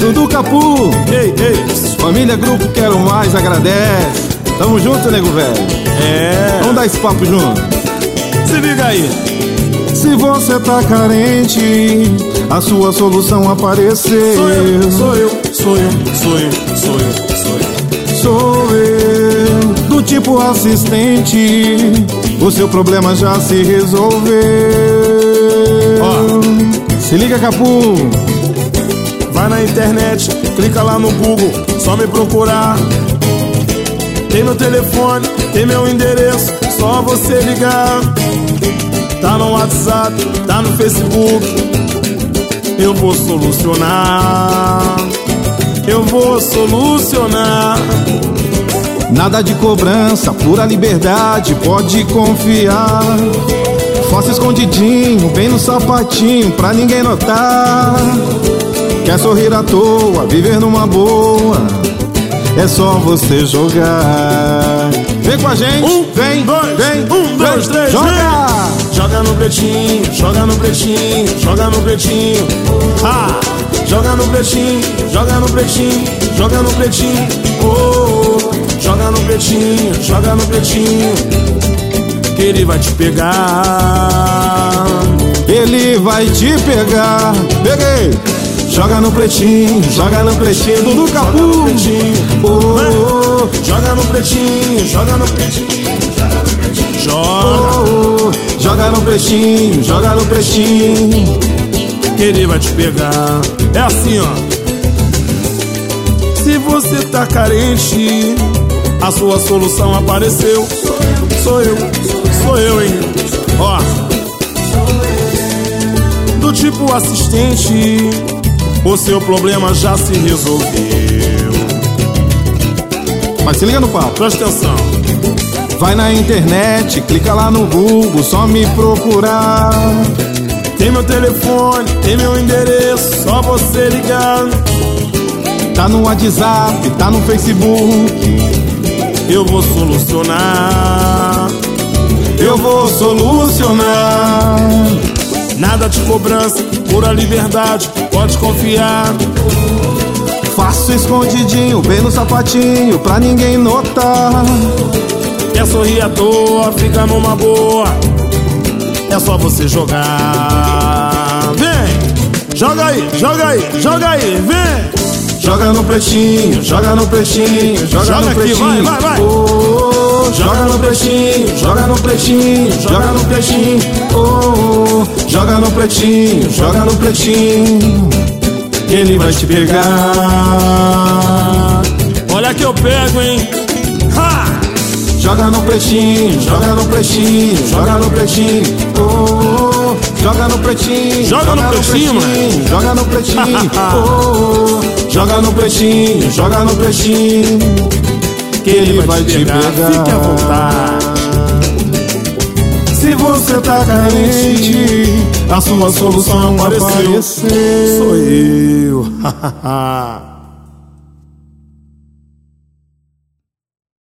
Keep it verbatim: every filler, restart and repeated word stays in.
Dudu Capu. Ei, ei. Família Grupo Quero Mais agradece. Tamo junto, nego velho. É. Vamos dar esse papo junto. Se liga aí. Se você tá carente, a sua solução apareceu. Sou eu, sou eu, sou eu, sou eu, sou eu, sou eu. Sou eu, do tipo assistente. O seu problema já se resolveu. Ó. Se liga, Capu. Vai na internet, clica lá no Google, só me procurar. Tem meu telefone, tem meu endereço, só você ligar. Tá no WhatsApp, tá no Facebook. Eu vou solucionar. Eu vou solucionar. Nada de cobrança, pura liberdade, pode confiar. Faça escondidinho, bem no sapatinho, pra ninguém notar. Quer sorrir à toa, viver numa boa, é só você jogar. Vem com a gente, um, vem, dois, vem, um, dois, três, joga! Vem. Joga no pretinho, joga no pretinho, joga no pretinho. Ah, joga no pretinho, joga no pretinho, joga no pretinho. Oh, joga no pretinho, joga no pretinho, que ele vai te pegar. Ele vai te pegar. Peguei. Joga no pretinho, joga no pretinho, Dudu Capu. Joga no pretinho, oh, joga no pretinho, joga no pretinho, joga, oh, joga no pretinho, joga no pretinho, que ele vai te pegar. É assim, ó. Se você tá carente, a sua solução apareceu. Sou eu, sou eu, hein. Ó, do tipo assistente, o seu problema já se resolveu. Mas se liga no papo. Presta atenção. Vai na internet, clica lá no Google, só me procurar. Tem meu telefone, tem meu endereço, só você ligar. Tá no WhatsApp, tá no Facebook. Eu vou solucionar. Eu vou solucionar. Nada de cobrança, pura liberdade, pode confiar. Faço escondidinho, bem no sapatinho, pra ninguém notar. Quer sorrir à toa, fica numa boa, é só você jogar. Vem, joga aí, joga aí, joga aí, vem. Joga no pretinho, joga no pretinho, joga, Joga no aqui, pretinho. vai, vai, vai. Oh, joga no pretinho, joga no pretinho, joga no pretinho. Oh, joga no pretinho, joga no pretinho, que ele vai te pegar. Olha que eu pego, hein. Ha! Joga no pretinho, joga no pretinho, joga no pretinho. Oh, joga no pretinho, Joga no pretinho, mano. joga no pretinho. Oh, joga no pretinho, joga no pretinho, que ele vai te pegar. Fique à vontade. Se você tá carente, a sua solução apareceu. Sou eu.